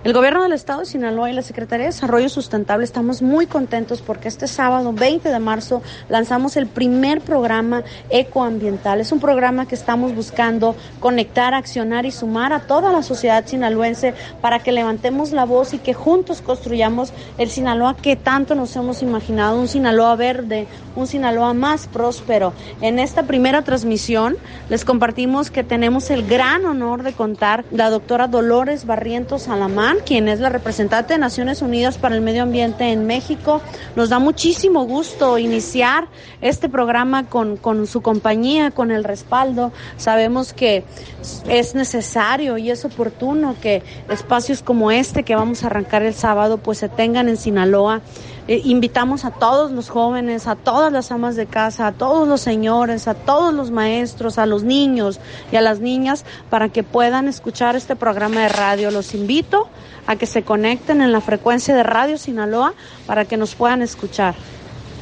El Gobierno del Estado de Sinaloa y la Secretaría de Desarrollo Sustentable estamos muy contentos porque este sábado 20 de marzo lanzamos el primer programa ecoambiental. Es un programa que estamos buscando conectar, accionar y sumar a toda la sociedad sinaloense para que levantemos la voz y que juntos construyamos el Sinaloa que tanto nos hemos imaginado, un Sinaloa verde, un Sinaloa más próspero. En esta primera transmisión les compartimos que tenemos el gran honor de contar la doctora Dolores Barrientos Alamán, quien es la representante de Naciones Unidas para el Medio Ambiente en México. Nos da muchísimo gusto iniciar este programa con su compañía, con el respaldo. Sabemos que es necesario y es oportuno que espacios como este que vamos a arrancar el sábado pues se tengan en Sinaloa. Invitamos a todos los jóvenes, a todas las amas de casa, a todos los señores, a todos los maestros, a los niños y a las niñas para que puedan escuchar este programa de radio. Los invito a que se conecten en la frecuencia de Radio Sinaloa para que nos puedan escuchar.